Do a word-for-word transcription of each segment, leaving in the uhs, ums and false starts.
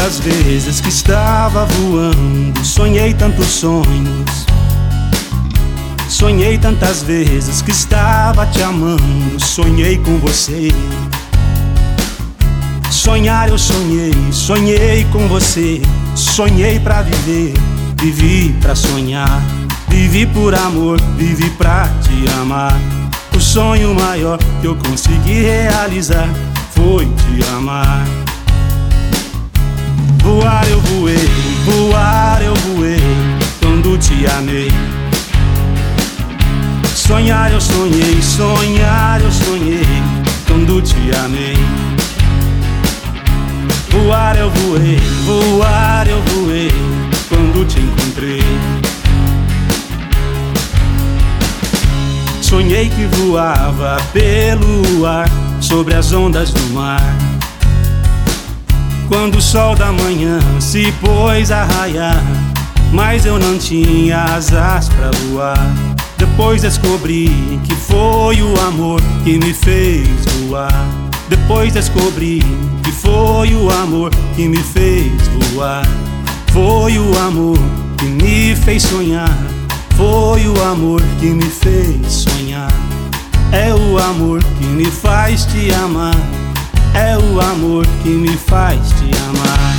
tantas vezes que estava voando, sonhei tantos sonhos. Sonhei tantas vezes que estava te amando, sonhei com você. Sonhar eu sonhei, sonhei com você. Sonhei pra viver, vivi pra sonhar. Vivi por amor, vivi pra te amar. O sonho maior que eu consegui realizar foi te amar. Voar eu voei, voar eu voei quando te amei. Sonhar eu sonhei, sonhar eu sonhei quando te amei. Voar eu voei, voar eu voei quando te encontrei. Sonhei que voava pelo ar sobre as ondas do mar. Quando o sol da manhã se pôs a raiar, mas eu não tinha asas pra voar. Depois descobri que foi o amor que me fez voar. Depois descobri que foi o amor que me fez voar. Foi o amor que me fez sonhar. Foi o amor que me fez sonhar. É o amor que me faz te amar. É o amor que me faz te amar.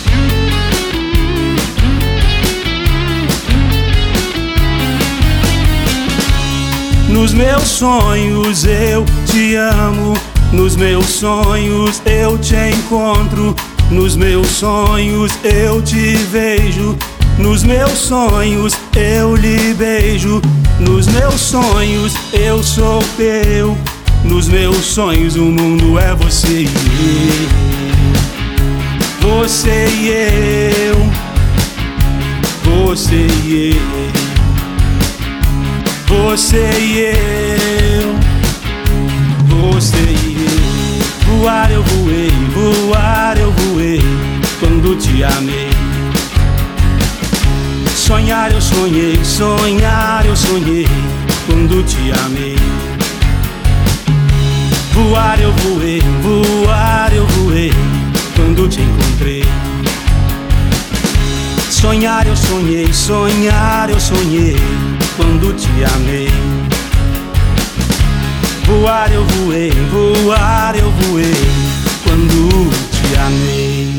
Nos meus sonhos eu te amo. Nos meus sonhos eu te encontro. Nos meus sonhos eu te vejo. Nos meus sonhos eu lhe beijo. Nos meus sonhos eu sou teu. Nos meus sonhos o mundo é você e eu. Você e eu. Você e eu. Você e eu. Você e eu. Voar eu voei, voar eu voei quando te amei. Sonhar eu sonhei, sonhar eu sonhei quando te amei. Voar eu voei, voar eu voei quando te encontrei. Sonhar eu sonhei, sonhar eu sonhei quando te amei. Voar eu voei, voar eu voei quando te amei.